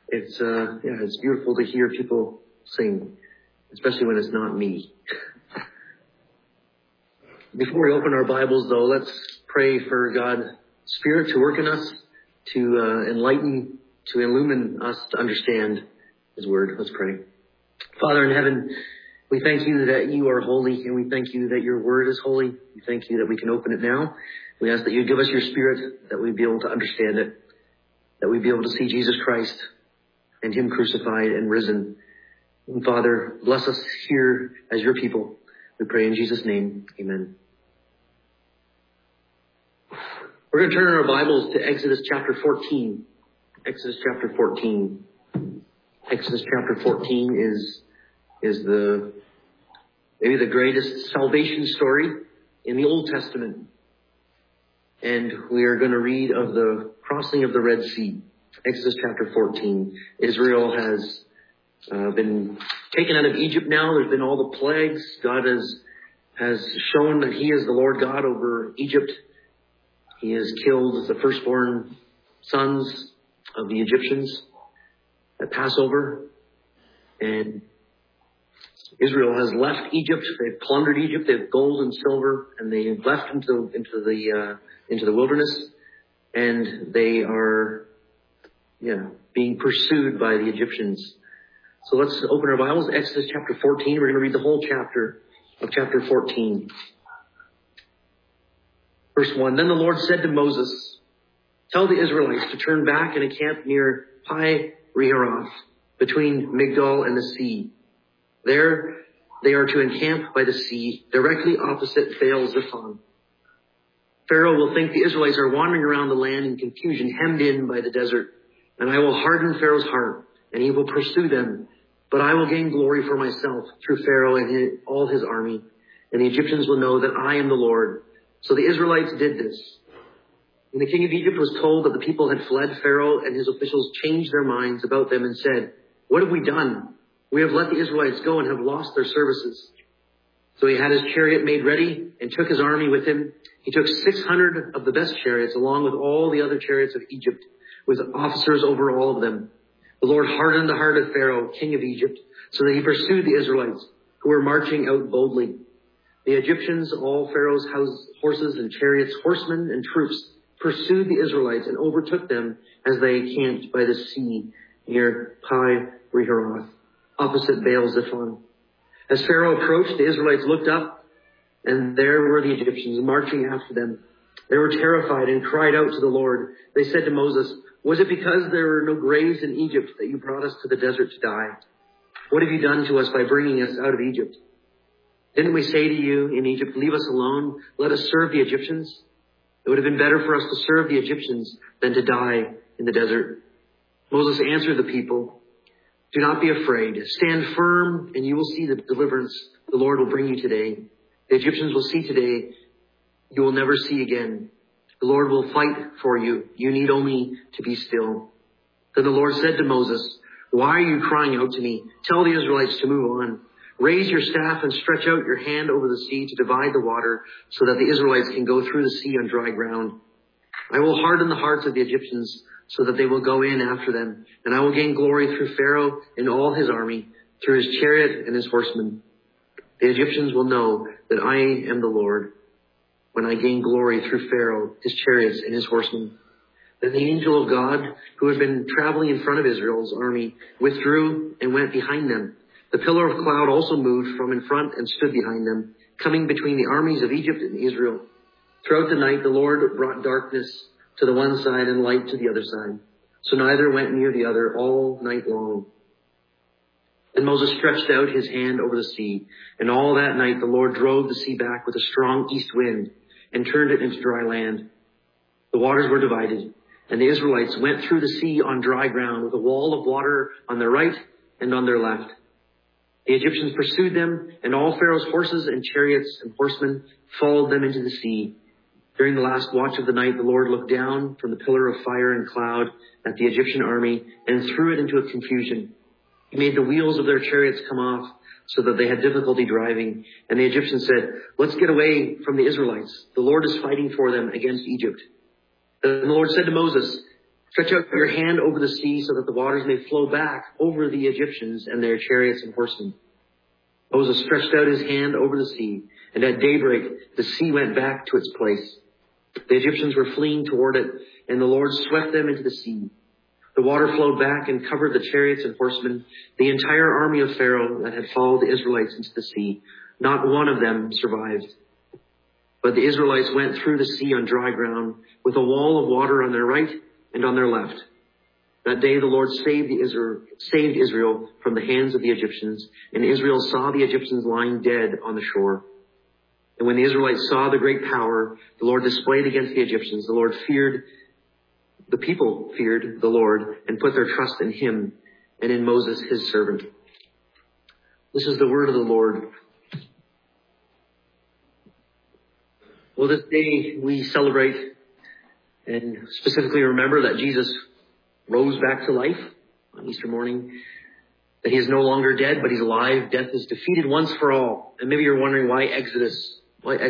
It's beautiful to hear people sing, especially when it's not me. Before we open our Bibles, though, let's pray for God's Spirit to work in us, to enlighten, to illumine us to understand His Word. Let's pray. Father in heaven, we thank you that you are holy, and we thank you that your Word is holy. We thank you that we can open it now. We ask that you give us your Spirit, that we'd be able to understand it, that we'd be able to see Jesus Christ and Him crucified and risen. And Father, bless us here as your people. We pray in Jesus' name. Amen. We're going to turn our Bibles to Exodus chapter 14. Exodus chapter 14. Exodus chapter 14 is maybe the greatest salvation story in the Old Testament. And we are going to read of the crossing of the Red Sea. Exodus chapter 14. Israel has been taken out of Egypt now. There's been all the plagues. God has shown that He is the Lord God over Egypt. He has killed the firstborn sons of the Egyptians at Passover. And Israel has left Egypt. They've plundered Egypt. They have gold and silver, and they've left into the wilderness. And they are being pursued by the Egyptians. So let's open our Bibles, Exodus chapter 14. We're going to read the whole chapter of chapter 14. Verse 1, Then the Lord said to Moses, Tell the Israelites to turn back and encamp near Pi-Reharoth, between Migdol and the sea. There they are to encamp by the sea, directly opposite Baal-Zephon. Pharaoh will think the Israelites are wandering around the land in confusion, hemmed in by the desert. And I will harden Pharaoh's heart, and he will pursue them. But I will gain glory for myself through Pharaoh and all his army. And the Egyptians will know that I am the Lord. So the Israelites did this. When the king of Egypt was told that the people had fled, Pharaoh and his officials changed their minds about them and said, What have we done? We have let the Israelites go and have lost their services. So he had his chariot made ready and took his army with him. He took 600 of the best chariots along with all the other chariots of Egypt, with officers over all of them. The Lord hardened the heart of Pharaoh, king of Egypt, so that he pursued the Israelites, who were marching out boldly. The Egyptians, all Pharaoh's horses and chariots, horsemen and troops, pursued the Israelites and overtook them as they camped by the sea near Pi-Reharoth, opposite Baal-Zephon. As Pharaoh approached, the Israelites looked up, and there were the Egyptians marching after them. They were terrified and cried out to the Lord. They said to Moses, Was it because there were no graves in Egypt that you brought us to the desert to die? What have you done to us by bringing us out of Egypt? Didn't we say to you in Egypt, Leave us alone, let us serve the Egyptians? It would have been better for us to serve the Egyptians than to die in the desert. Moses answered the people, Do not be afraid. Stand firm, and you will see the deliverance the Lord will bring you today. The Egyptians will see today, you will never see again. The Lord will fight for you. You need only to be still. Then the Lord said to Moses, Why are you crying out to me? Tell the Israelites to move on. Raise your staff and stretch out your hand over the sea to divide the water so that the Israelites can go through the sea on dry ground. I will harden the hearts of the Egyptians so that they will go in after them. And I will gain glory through Pharaoh and all his army, through his chariot and his horsemen. The Egyptians will know that I am the Lord when I gain glory through Pharaoh, his chariots, and his horsemen. Then the angel of God, who had been traveling in front of Israel's army, withdrew and went behind them. The pillar of cloud also moved from in front and stood behind them, coming between the armies of Egypt and Israel. Throughout the night, the Lord brought darkness to the one side and light to the other side. So neither went near the other all night long. And Moses stretched out his hand over the sea, and all that night the Lord drove the sea back with a strong east wind and turned it into dry land. The waters were divided, and the Israelites went through the sea on dry ground with a wall of water on their right and on their left. The Egyptians pursued them, and all Pharaoh's horses and chariots and horsemen followed them into the sea. During the last watch of the night, the Lord looked down from the pillar of fire and cloud at the Egyptian army and threw it into a confusion. He made the wheels of their chariots come off so that they had difficulty driving. And the Egyptians said, Let's get away from the Israelites. The Lord is fighting for them against Egypt. Then the Lord said to Moses, Stretch out your hand over the sea so that the waters may flow back over the Egyptians and their chariots and horsemen. Moses stretched out his hand over the sea, and at daybreak the sea went back to its place. The Egyptians were fleeing toward it, and the Lord swept them into the sea. The water flowed back and covered the chariots and horsemen, the entire army of Pharaoh that had followed the Israelites into the sea. Not one of them survived. But the Israelites went through the sea on dry ground, with a wall of water on their right and on their left. That day the Lord saved Israel from the hands of the Egyptians, and Israel saw the Egyptians lying dead on the shore. And when the Israelites saw the great power the Lord displayed against the Egyptians, the people feared the Lord and put their trust in him and in Moses, his servant. This is the word of the Lord. Well, this day we celebrate and specifically remember that Jesus rose back to life on Easter morning, that he is no longer dead, but he's alive. Death is defeated once for all. And maybe you're wondering why Exodus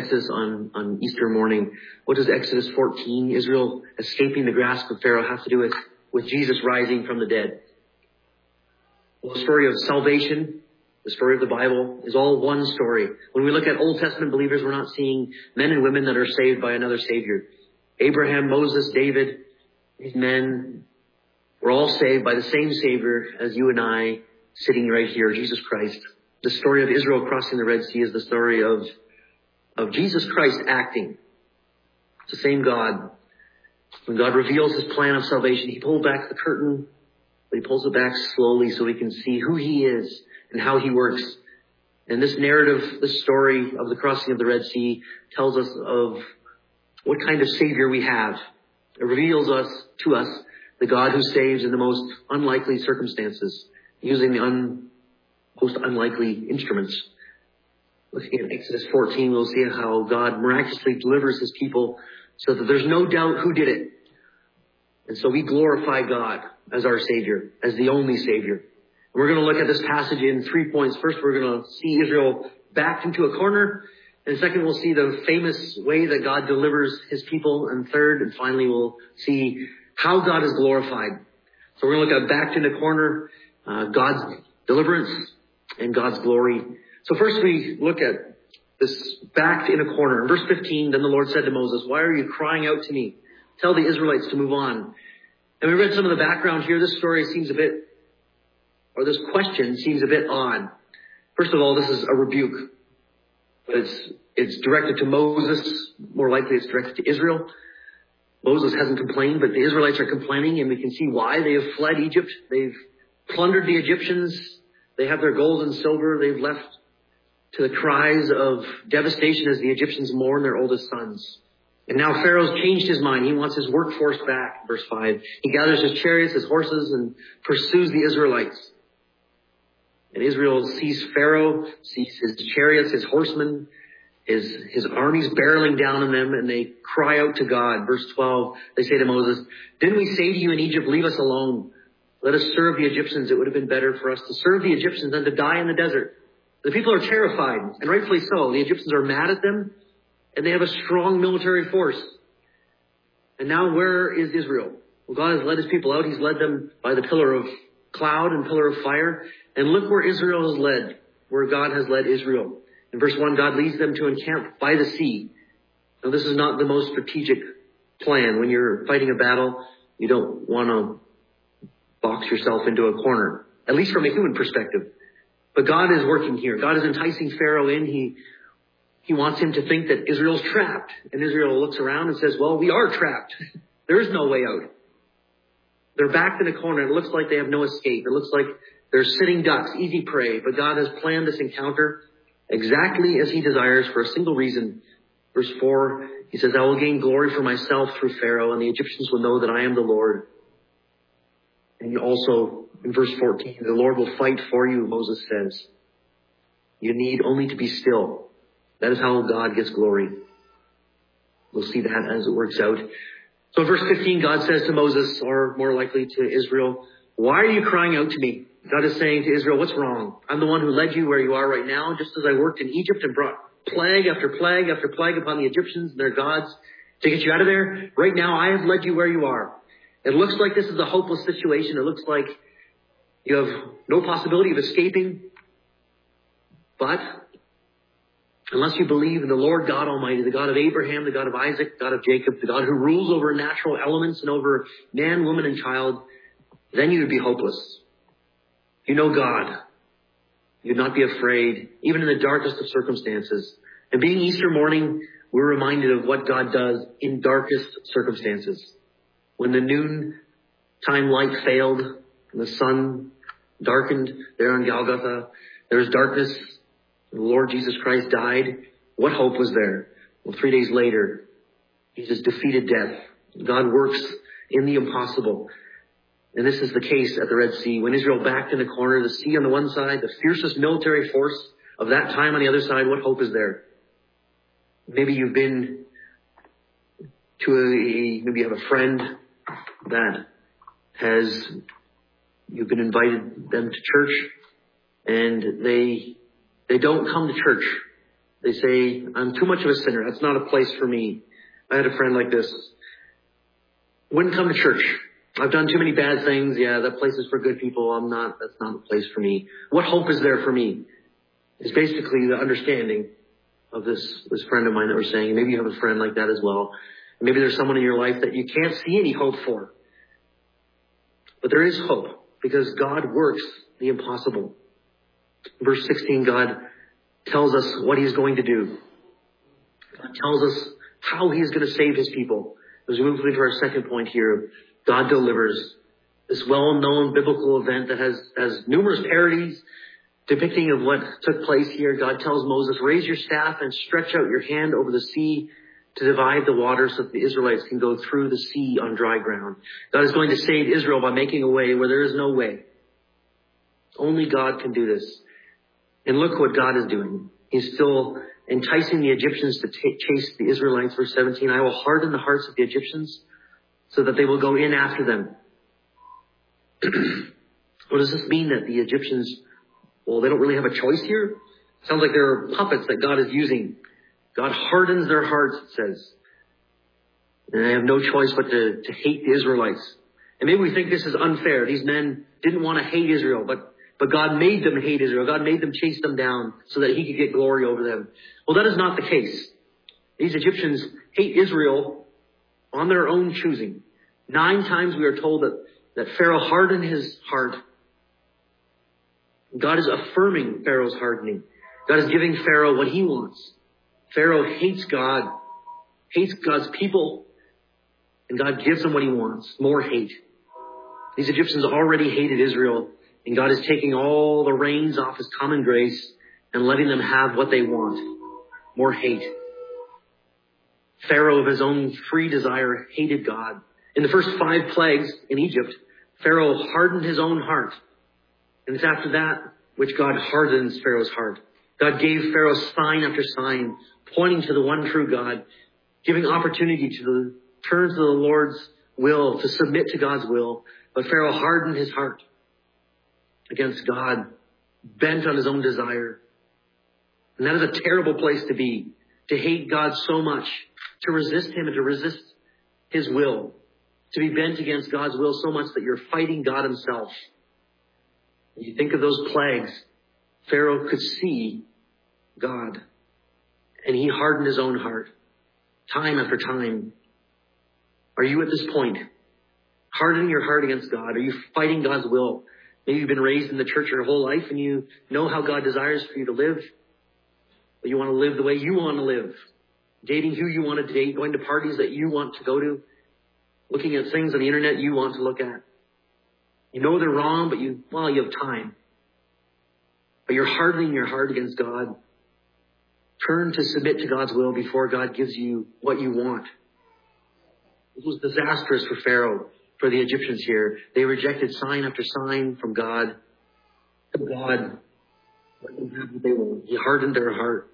on Easter morning? What does Exodus 14, Israel escaping the grasp of Pharaoh, have to do with Jesus rising from the dead? Well, the story of salvation, the story of the Bible, is all one story. When we look at Old Testament believers, we're not seeing men and women that are saved by another Savior. Abraham, Moses, David, these men were all saved by the same Savior as you and I sitting right here, Jesus Christ. The story of Israel crossing the Red Sea is the story of Jesus Christ acting. It's the same God. When God reveals his plan of salvation, he pulled back the curtain, but he pulls it back slowly so we can see who he is and how he works. And this narrative, this story of the crossing of the Red Sea tells us of what kind of Savior we have. It reveals to us the God who saves in the most unlikely circumstances, using the most unlikely instruments. Looking at Exodus 14, we'll see how God miraculously delivers his people so that there's no doubt who did it. And so we glorify God as our Savior, as the only Savior. And we're going to look at this passage in 3 points. First, we're going to see Israel backed into a corner. And second, we'll see the famous way that God delivers his people. And third, and finally, we'll see how God is glorified. So we're going to look at backed in a corner, God's deliverance, and God's glory. So first we look at this backed in a corner. In verse 15, then the Lord said to Moses, "Why are you crying out to me? Tell the Israelites to move on." And we read some of the background here. This story seems this question seems a bit odd. First of all, this is a rebuke. It's directed to Moses. More likely it's directed to Israel. Moses hasn't complained, but the Israelites are complaining, and we can see why. They have fled Egypt. They've plundered the Egyptians. They have their gold and silver. They've left to the cries of devastation as the Egyptians mourn their oldest sons. And now Pharaoh's changed his mind. He wants his workforce back. Verse 5. He gathers his chariots, his horses, and pursues the Israelites. And Israel sees Pharaoh, sees his chariots, his horsemen, his armies barreling down on them, and they cry out to God. Verse 12, they say to Moses, "Didn't we say to you in Egypt, leave us alone? Let us serve the Egyptians. It would have been better for us to serve the Egyptians than to die in the desert." The people are terrified, and rightfully so. The Egyptians are mad at them, and they have a strong military force. And now where is Israel? Well, God has led his people out. He's led them by the pillar of cloud and pillar of fire. And look where Israel is led, where God has led Israel. In verse 1, God leads them to encamp by the sea. Now, this is not the most strategic plan. When you're fighting a battle, you don't want to box yourself into a corner, at least from a human perspective. But God is working here. God is enticing Pharaoh in. He wants him to think that Israel's trapped. And Israel looks around and says, well, we are trapped. There is no way out. They're backed in a corner. It looks like they have no escape. It looks like they're sitting ducks, easy prey. But God has planned this encounter exactly as he desires for a single reason. Verse 4, he says, "I will gain glory for myself through Pharaoh, and the Egyptians will know that I am the Lord." And also, in verse 14, "The Lord will fight for you," Moses says. You need only to be still. That is how God gets glory. We'll see that as it works out. So in verse 15, God says to Moses, or more likely to Israel, "Why are you crying out to me?" God is saying to Israel, what's wrong? I'm the one who led you where you are right now, just as I worked in Egypt and brought plague after plague after plague upon the Egyptians and their gods to get you out of there. Right now, I have led you where you are. It looks like this is a hopeless situation. It looks like you have no possibility of escaping. But unless you believe in the Lord God Almighty, the God of Abraham, the God of Isaac, the God of Jacob, the God who rules over natural elements and over man, woman, and child, then you would be hopeless. You know God. You'd not be afraid, even in the darkest of circumstances. And being Easter morning, we're reminded of what God does in darkest circumstances. When the noontime light failed and the sun darkened there on Golgotha, there was darkness. The Lord Jesus Christ died. What hope was there? Well, 3 days later, Jesus defeated death. God works in the impossible. And this is the case at the Red Sea. When Israel backed in the corner, the sea on the one side, the fiercest military force of that time on the other side, what hope is there? Maybe you've been to maybe you have a friend that you've been invited them to church, and they don't come to church. They say, I'm too much of a sinner. That's not a place for me. I had a friend like this. Wouldn't come to church. I've done too many bad things. Yeah, that place is for good people. That's not a place for me. What hope is there for me? Is basically the understanding of this friend of mine that we're saying. Maybe you have a friend like that as well. Maybe there's someone in your life that you can't see any hope for. But there is hope because God works the impossible. Verse 16, God tells us what He's going to do. God tells us how He is going to save His people. As we move into our second point here, God delivers. This well-known biblical event that has numerous parodies depicting of what took place here. God tells Moses, raise your staff and stretch out your hand over the sea to divide the water so that the Israelites can go through the sea on dry ground. God is going to save Israel by making a way where there is no way. Only God can do this. And look what God is doing. He's still enticing the Egyptians to chase the Israelites. Verse 17, I will harden the hearts of the Egyptians so that they will go in after them. What does this mean? That the Egyptians, well, they don't really have a choice here? Sounds like there are puppets that God is using. God hardens their hearts, it says. And they have no choice but to hate the Israelites. And maybe we think this is unfair. These men didn't want to hate Israel, but God made them hate Israel. God made them chase them down so that He could get glory over them. Well, that is not the case. These Egyptians hate Israel on their own choosing. 9 times we are told that Pharaoh hardened his heart. God is affirming Pharaoh's hardening. God is giving Pharaoh what he wants. Pharaoh hates God, hates God's people, and God gives him what he wants, more hate. These Egyptians already hated Israel, and God is taking all the reins off His common grace and letting them have what they want, more hate. Pharaoh, of his own free desire, hated God. In the first 5 plagues in Egypt, Pharaoh hardened his own heart. And it's after that which God hardens Pharaoh's heart. God gave Pharaoh sign after sign, pointing to the one true God, giving opportunity to turn to the Lord's will, to submit to God's will. But Pharaoh hardened his heart against God, bent on his own desire. And that is a terrible place to be, to hate God so much, to resist Him and to resist His will, to be bent against God's will so much that you're fighting God Himself. When you think of those plagues, Pharaoh could see God, and he hardened his own heart time after time. Are you at this point? Hardening your heart against God? Are you fighting God's will? Maybe you've been raised in the church your whole life and you know how God desires for you to live, but you want to live the way you want to live. Dating who you want to date, going to parties that you want to go to, looking at things on the internet you want to look at. You know they're wrong, but you have time. But you're hardening your heart against God. Turn to submit to God's will before God gives you what you want. This was disastrous for Pharaoh, for the Egyptians here. They rejected sign after sign from God. God let them have what they want. He hardened their heart.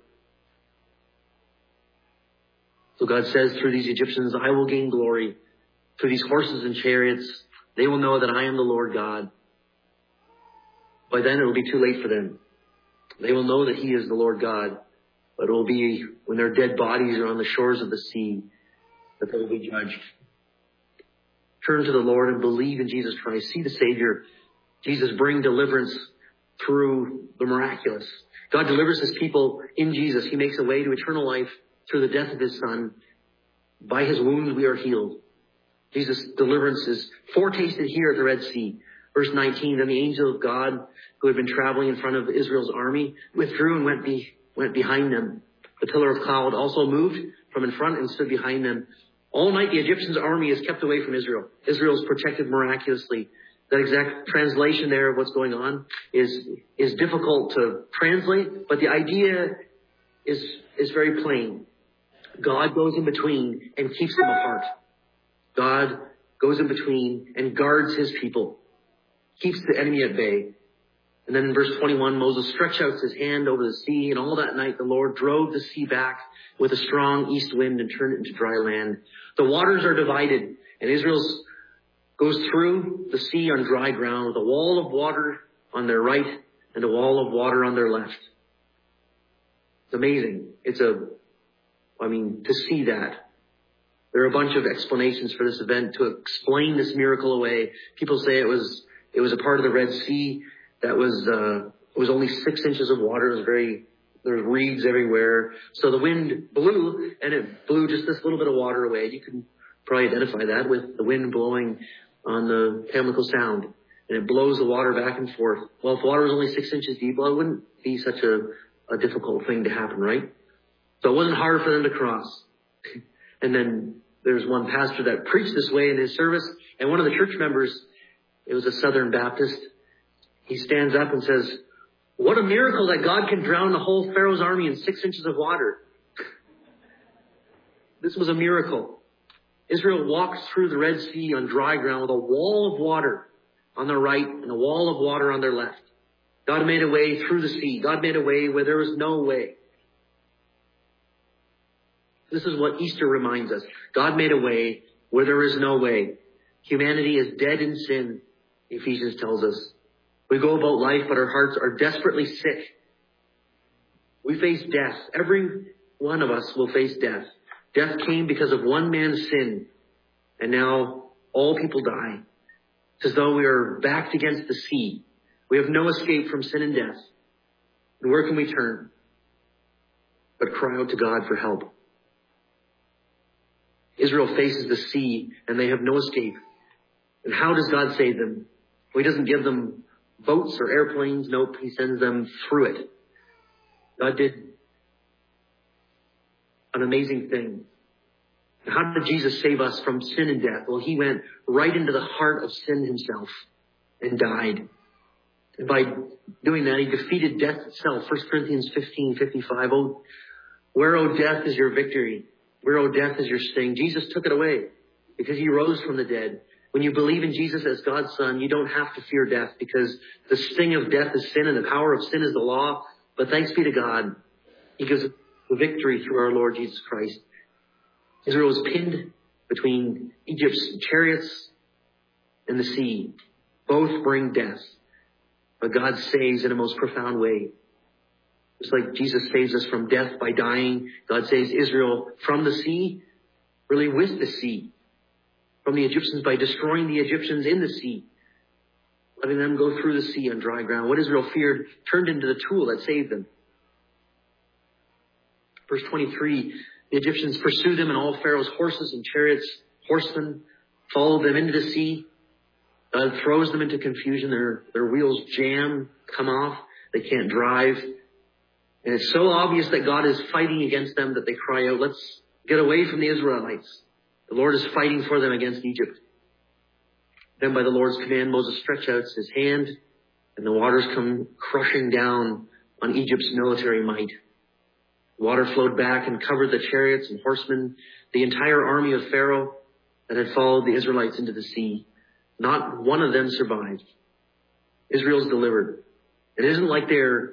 So God says through these Egyptians, I will gain glory. Through these horses and chariots, they will know that I am the Lord God. By then it will be too late for them. They will know that He is the Lord God. But it will be when their dead bodies are on the shores of the sea that they will be judged. turn to the Lord and believe in Jesus Christ. See the Savior, Jesus, bring deliverance through the miraculous. God delivers his people in Jesus. He makes a way to eternal life through the death of his Son. By his wounds we are healed. Jesus' deliverance is foretasted here at the Red Sea. Verse 19, then the angel of God, who had been traveling in front of Israel's army, withdrew and went behind them. The pillar of cloud also moved from in front and stood behind them. All night the Egyptians' army is kept away from Israel. Israel is protected miraculously. That exact translation there of what's going on is difficult to translate, but the idea is very plain. God goes in between and keeps them apart. God goes in between and guards his people, keeps the enemy at bay. And then in verse 21, Moses stretched out his hand over the sea, and all that night the Lord drove the sea back with a strong east wind and turned it into dry land. The waters are divided, and Israel goes through the sea on dry ground with a wall of water on their right and a wall of water on their left. It's amazing. To see that. There are a bunch of explanations for this event to explain this miracle away. People say it was a part of the Red Sea that was only 6 inches of water. There was reeds everywhere. So the wind blew, and it blew just this little bit of water away. You can probably identify that with the wind blowing on the Pamlico Sound. And it blows the water back and forth. Well, if water was only 6 inches deep, well, it wouldn't be such a difficult thing to happen, right? So it wasn't hard for them to cross. And then there's one pastor that preached this way in his service, and one of the church members, it was a Southern Baptist, he stands up and says, what a miracle that God can drown the whole Pharaoh's army in 6 inches of water. This was a miracle. Israel walked through the Red Sea on dry ground with a wall of water on their right and a wall of water on their left. God made a way through the sea. God made a way where there was no way. This is what Easter reminds us. God made a way where there is no way. Humanity is dead in sin, Ephesians tells us. We go about life, but our hearts are desperately sick. We face death. Every one of us will face death. Death came because of one man's sin, and now all people die. It's as though we are backed against the sea. We have no escape from sin and death. And where can we turn but cry out to God for help? Israel faces the sea, and they have no escape. And how does God save them? Well, he doesn't give them boats or airplanes. Nope, he sends them through it. God did an amazing thing. How did Jesus save us from sin and death? Well, he went right into the heart of sin himself and died. And by doing that, he defeated death itself. 1 Corinthians 15:55. Oh, where, O death, is your victory? Where, O death, is your sting? Jesus took it away because he rose from the dead. When you believe in Jesus as God's Son, you don't have to fear death because the sting of death is sin and the power of sin is the law. But thanks be to God, he gives the victory through our Lord Jesus Christ. Israel was pinned between Egypt's chariots and the sea. Both bring death, but God saves in a most profound way. Just like Jesus saves us from death by dying, God saves Israel from the sea, really with the sea, from the Egyptians by destroying the Egyptians in the sea, letting them go through the sea on dry ground. What Israel feared turned into the tool that saved them. Verse 23, the Egyptians pursue them, and all Pharaoh's horses and chariots, horsemen, follow them into the sea. God throws them into confusion. Their wheels jam, come off. They can't drive. And it's so obvious that God is fighting against them that they cry out, let's get away from the Israelites. The Lord is fighting for them against Egypt. Then by the Lord's command, Moses stretched out his hand, and the waters come crushing down on Egypt's military might. Water flowed back and covered the chariots and horsemen, the entire army of Pharaoh that had followed the Israelites into the sea. Not one of them survived. Israel's delivered. It isn't like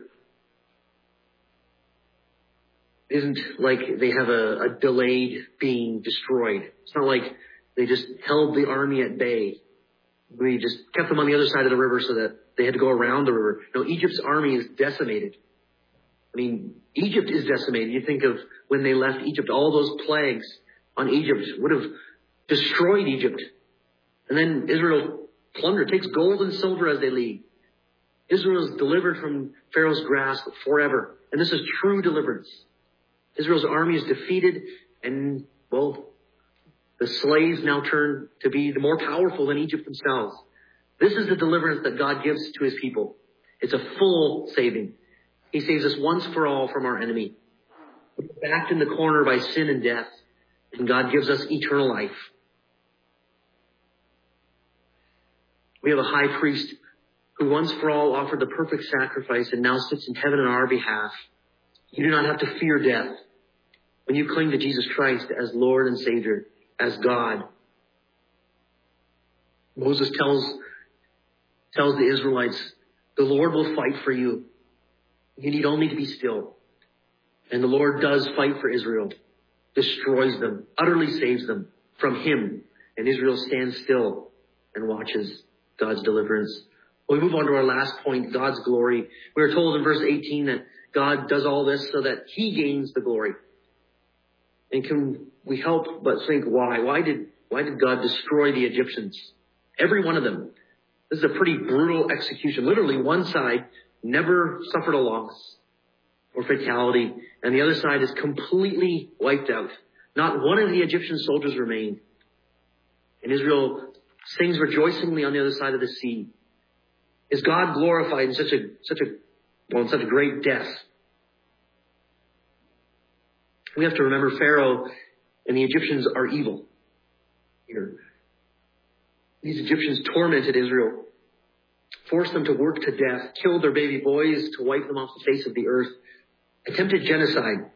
they have a delayed being destroyed. It's not like they just held the army at bay. We just kept them on the other side of the river so that they had to go around the river. No, Egypt's army is decimated. I mean, Egypt is decimated. You think of when they left Egypt, all those plagues on Egypt would have destroyed Egypt. And then Israel takes gold and silver as they leave. Israel is delivered from Pharaoh's grasp forever. And this is true deliverance. Israel's army is defeated and, well, the slaves now turn to be more powerful than Egypt themselves. This is the deliverance that God gives to his people. It's a full saving. He saves us once for all from our enemy. We're backed in the corner by sin and death, and God gives us eternal life. We have a high priest who once for all offered the perfect sacrifice and now sits in heaven on our behalf. You do not have to fear death when you cling to Jesus Christ as Lord and Savior, as God. Moses tells the Israelites, the Lord will fight for you. You need only to be still. And the Lord does fight for Israel, destroys them, utterly saves them from him. And Israel stands still and watches God's deliverance. We move on to our last point, God's glory. We are told in verse 18 that God does all this so that he gains the glory. And can we help but think why? Why did God destroy the Egyptians? Every one of them. This is a pretty brutal execution. Literally, one side never suffered a loss or fatality, and the other side is completely wiped out. Not one of the Egyptian soldiers remained. And Israel sings rejoicingly on the other side of the sea. Is God glorified in such a great death? We have to remember Pharaoh and the Egyptians are evil here. These Egyptians tormented Israel, forced them to work to death, killed their baby boys to wipe them off the face of the earth, attempted genocide.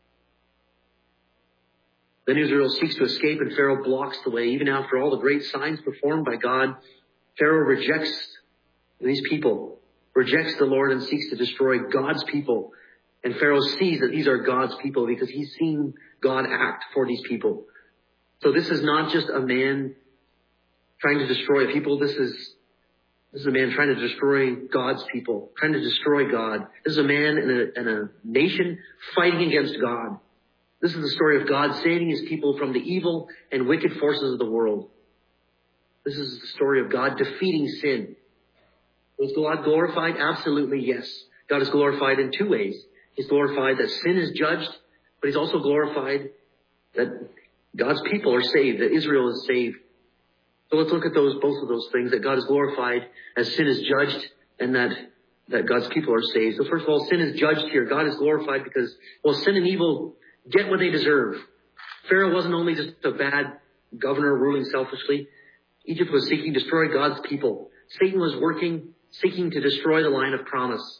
Then Israel seeks to escape and Pharaoh blocks the way. Even after all the great signs performed by God, Pharaoh rejects these people, rejects the Lord and seeks to destroy God's people. And Pharaoh sees that these are God's people because he's seen God act for these people. So this is not just a man trying to destroy a people. This is a man trying to destroy God's people, trying to destroy God. This is a man and a nation fighting against God. This is the story of God saving his people from the evil and wicked forces of the world. This is the story of God defeating sin. Was God glorified? Absolutely, yes. God is glorified in two ways. He's glorified that sin is judged, but he's also glorified that God's people are saved, that Israel is saved. So let's look at both of those things, that God is glorified as sin is judged and that God's people are saved. So first of all, sin is judged here. God is glorified because, well, sin and evil get what they deserve. Pharaoh wasn't only just a bad governor ruling selfishly. Egypt was seeking to destroy God's people. Satan was seeking to destroy the line of promise.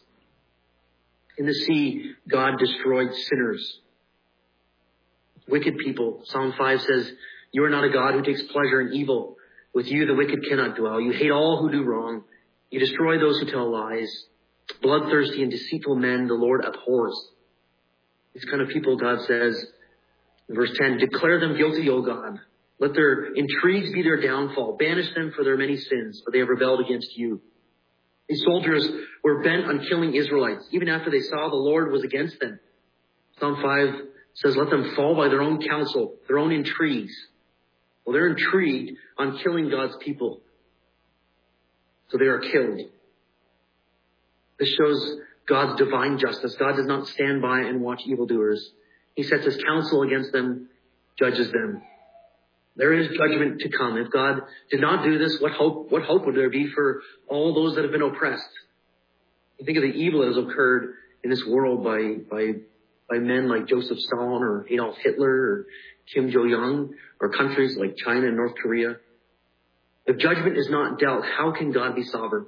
In the sea, God destroyed sinners, wicked people. Psalm 5 says, you are not a God who takes pleasure in evil. With you, the wicked cannot dwell. You hate all who do wrong. You destroy those who tell lies. Bloodthirsty and deceitful men, the Lord abhors. These kind of people, God says, in verse 10, declare them guilty, O God. Let their intrigues be their downfall. Banish them for their many sins, for they have rebelled against you. These soldiers were bent on killing Israelites, even after they saw the Lord was against them. Psalm 5 says, let them fall by their own counsel, their own intrigues. Well, they're intrigued on killing God's people. So they are killed. This shows God's divine justice. God does not stand by and watch evildoers. He sets his counsel against them, judges them. There is judgment to come. If God did not do this, what hope would there be for all those that have been oppressed? You think of the evil that has occurred in this world by men like Joseph Stalin or Adolf Hitler or Kim Jong-un or countries like China and North Korea. If judgment is not dealt, how can God be sovereign?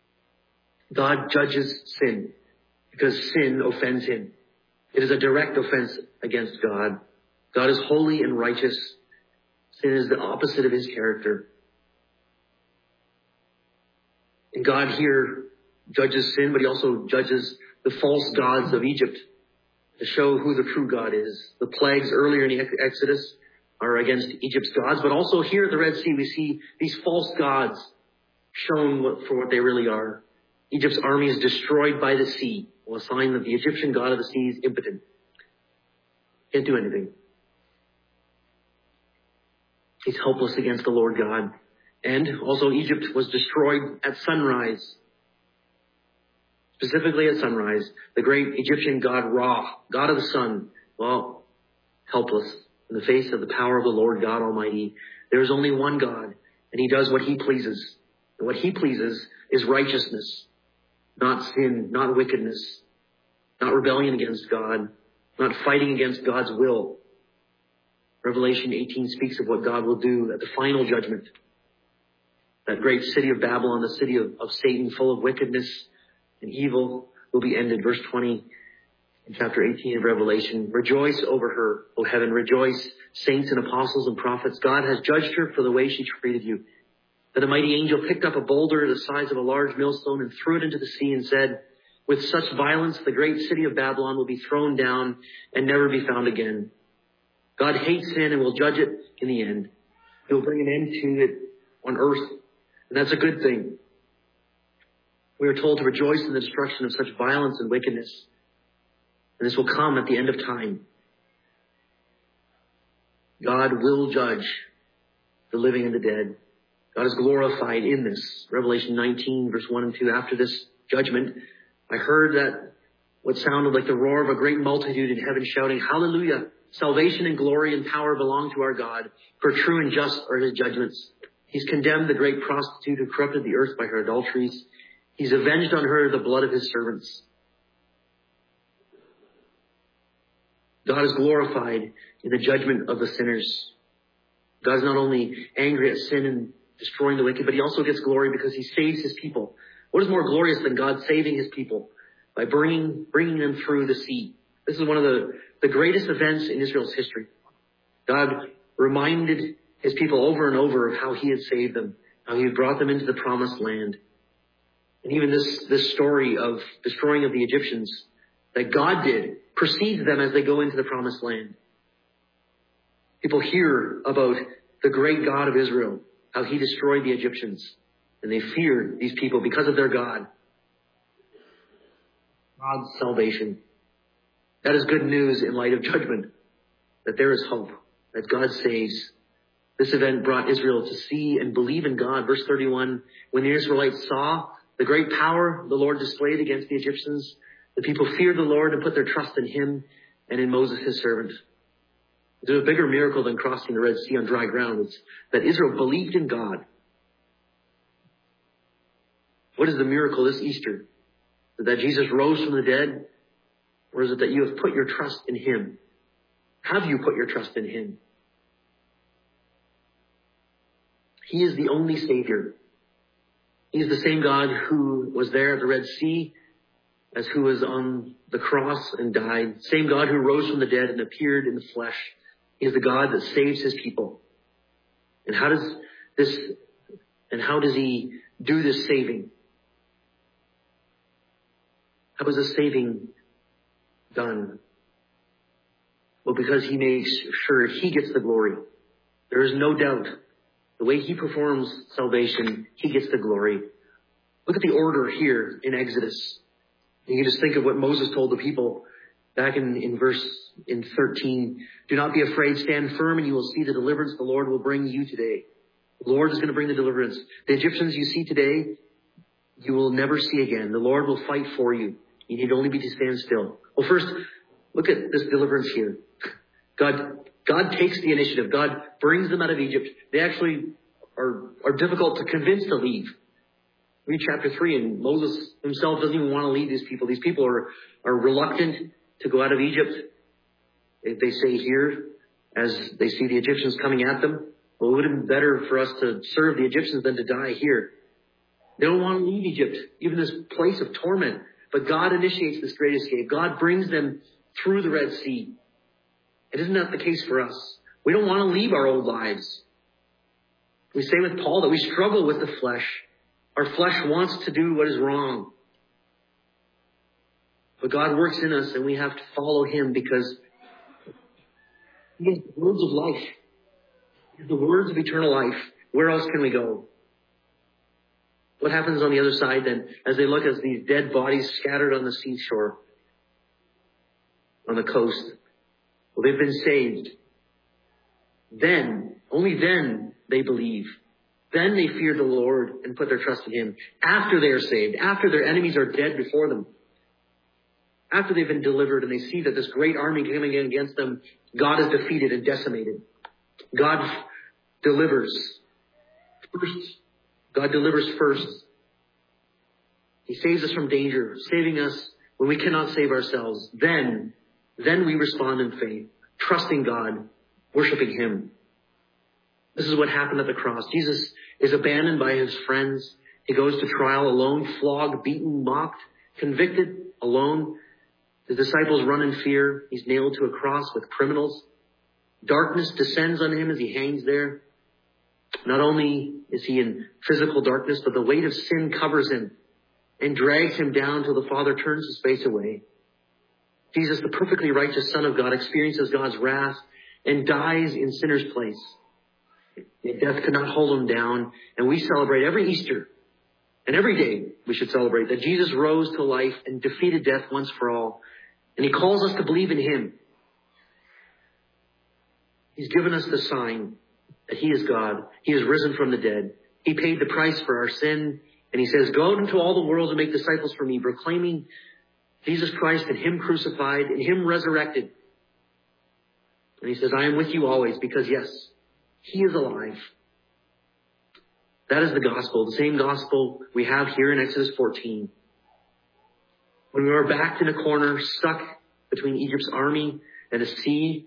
God judges sin because sin offends him. It is a direct offense against God. God is holy and righteous. Sin is the opposite of his character. And God here judges sin, but he also judges the false gods of Egypt to show who the true God is. The plagues earlier in the Exodus are against Egypt's gods, but also here at the Red Sea we see these false gods shown for what they really are. Egypt's army is destroyed by the sea. Well, a sign that the Egyptian god of the sea is impotent. Can't do anything. He's helpless against the Lord God. And also Egypt was destroyed at sunrise. Specifically at sunrise. The great Egyptian god Ra, god of the sun, well, helpless in the face of the power of the Lord God Almighty. There is only one God, and he does what he pleases. And what he pleases is righteousness, not sin, not wickedness, not rebellion against God, not fighting against God's will. Revelation 18 speaks of what God will do at the final judgment. That great city of Babylon, the city of Satan, full of wickedness and evil, will be ended. Verse 20 in chapter 18 of Revelation. Rejoice over her, O heaven. Rejoice, saints and apostles and prophets. God has judged her for the way she treated you. Then a mighty angel picked up a boulder the size of a large millstone and threw it into the sea and said, with such violence, the great city of Babylon will be thrown down and never be found again. God hates sin and will judge it in the end. He will bring an end to it on earth. And that's a good thing. We are told to rejoice in the destruction of such violence and wickedness. And this will come at the end of time. God will judge the living and the dead. God is glorified in this. Revelation 19, verse 1 and 2. After this judgment, I heard that what sounded like the roar of a great multitude in heaven shouting, Hallelujah! Salvation and glory and power belong to our God, for true and just are his judgments. He's condemned the great prostitute who corrupted the earth by her adulteries. He's avenged on her the blood of his servants. God is glorified in the judgment of the sinners. God is not only angry at sin and destroying the wicked, but he also gets glory because he saves his people. What is more glorious than God saving his people by bringing them through the sea? This is one of the greatest events in Israel's history. God reminded his people over and over of how he had saved them, how he had brought them into the promised land. And even this story of destroying of the Egyptians that God did precedes them as they go into the promised land. People hear about the great God of Israel, how he destroyed the Egyptians, and they fear these people because of their God. God's salvation. That is good news in light of judgment, that there is hope, that God saves. This event brought Israel to see and believe in God. Verse 31, when the Israelites saw the great power the Lord displayed against the Egyptians, the people feared the Lord and put their trust in him and in Moses, his servant. There's a bigger miracle than crossing the Red Sea on dry ground. It's that Israel believed in God. What is the miracle this Easter? Is it that Jesus rose from the dead? Or is it that you have put your trust in him? Have you put your trust in him? He is the only Savior. He is the same God who was there at the Red Sea as who was on the cross and died. Same God who rose from the dead and appeared in the flesh. He is the God that saves his people. And how does he do this saving? How is this saving done? Well, because he makes sure he gets the glory. There is no doubt. The way he performs salvation, he gets the glory. Look at the order here in Exodus. You can just think of what Moses told the people back in 13. Do not be afraid, stand firm, and you will see the deliverance the Lord will bring you today. The Lord is going to bring the deliverance. The Egyptians you see today, you will never see again. The Lord will fight for you. You need only be to stand still. Well, first, look at this deliverance here. God takes the initiative. God brings them out of Egypt. They actually are difficult to convince to leave. Read chapter 3, and Moses himself doesn't even want to leave these people. These people are reluctant to go out of Egypt. They say here, as they see the Egyptians coming at them, well, it would have been better for us to serve the Egyptians than to die here. They don't want to leave Egypt, even this place of torment. But God initiates this great escape. God brings them through the Red Sea. And isn't that the case for us? We don't want to leave our old lives. We say with Paul that we struggle with the flesh. Our flesh wants to do what is wrong. But God works in us and we have to follow him because he has the words of life. He has the words of eternal life. Where else can we go? What happens on the other side then as they look as these dead bodies scattered on the seashore, on the coast? Well, they've been saved. Then, only then, they believe. Then they fear the Lord and put their trust in him. After they are saved, after their enemies are dead before them, after they've been delivered and they see that this great army coming in against them, God is defeated and decimated. God delivers first. God delivers first. He saves us from danger, saving us when we cannot save ourselves. Then we respond in faith, trusting God, worshiping him. This is what happened at the cross. Jesus is abandoned by his friends. He goes to trial alone, flogged, beaten, mocked, convicted, alone. The disciples run in fear. He's nailed to a cross with criminals. Darkness descends on him as he hangs there. Not only is he in physical darkness, but the weight of sin covers him and drags him down till the Father turns his face away. Jesus, the perfectly righteous Son of God, experiences God's wrath and dies in sinners' place. Death could not hold him down, and we celebrate every Easter, and every day we should celebrate that Jesus rose to life and defeated death once for all, and he calls us to believe in him. He's given us the sign that he is God. He is risen from the dead. He paid the price for our sin, and he says, go out into all the world and make disciples for me, proclaiming Jesus Christ and him crucified and him resurrected. And he says, I am with you always, because yes, he is alive. That is the gospel, the same gospel we have here in Exodus 14. When we are backed in a corner, stuck between Egypt's army and a sea,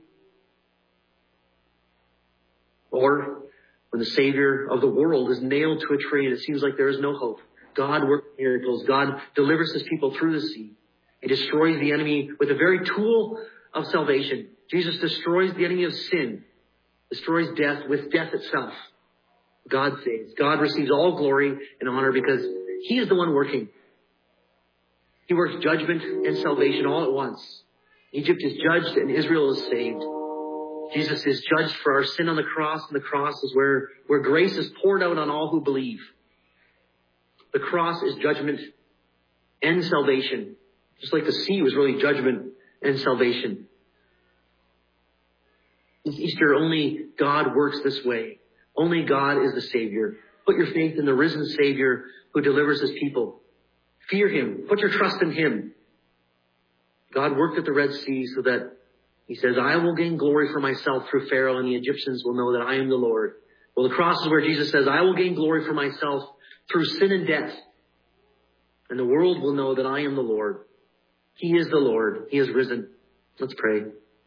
or when the Savior of the world is nailed to a tree and it seems like there is no hope, God works miracles. God delivers his people through the sea. He destroys the enemy with the very tool of salvation. Jesus destroys the enemy of sin, destroys death with death itself. God saves. God receives all glory and honor because he is the one working. He works judgment and salvation all at once. Egypt is judged and Israel is saved. Jesus is judged for our sin on the cross, and the cross is where grace is poured out on all who believe. The cross is judgment and salvation. Just like the sea was really judgment and salvation. This Easter, only God works this way. Only God is the Savior. Put your faith in the risen Savior who delivers his people. Fear him. Put your trust in him. God worked at the Red Sea so that he says, I will gain glory for myself through Pharaoh, and the Egyptians will know that I am the Lord. Well, the cross is where Jesus says, I will gain glory for myself through sin and death. And the world will know that I am the Lord. He is the Lord. He is risen. Let's pray.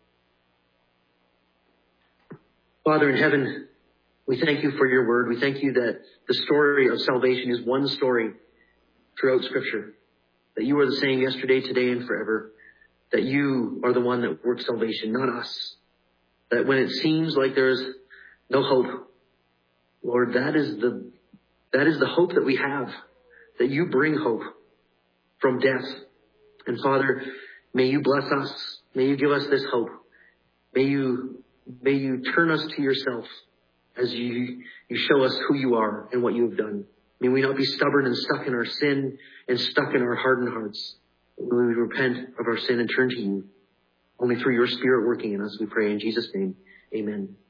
Father in heaven, we thank you for your word. We thank you that the story of salvation is one story throughout Scripture. That you are the same yesterday, today, and forever. That you are the one that works salvation, not us. That when it seems like there is no hope, Lord, that is the hope that we have. That you bring hope from death. And Father, may you bless us. May you give us this hope. May you turn us to yourself as you show us who you are and what you have done. May we not be stubborn and stuck in our sin and stuck in our hardened hearts. May we repent of our sin and turn to you. Only through your Spirit working in us, we pray in Jesus' name. Amen.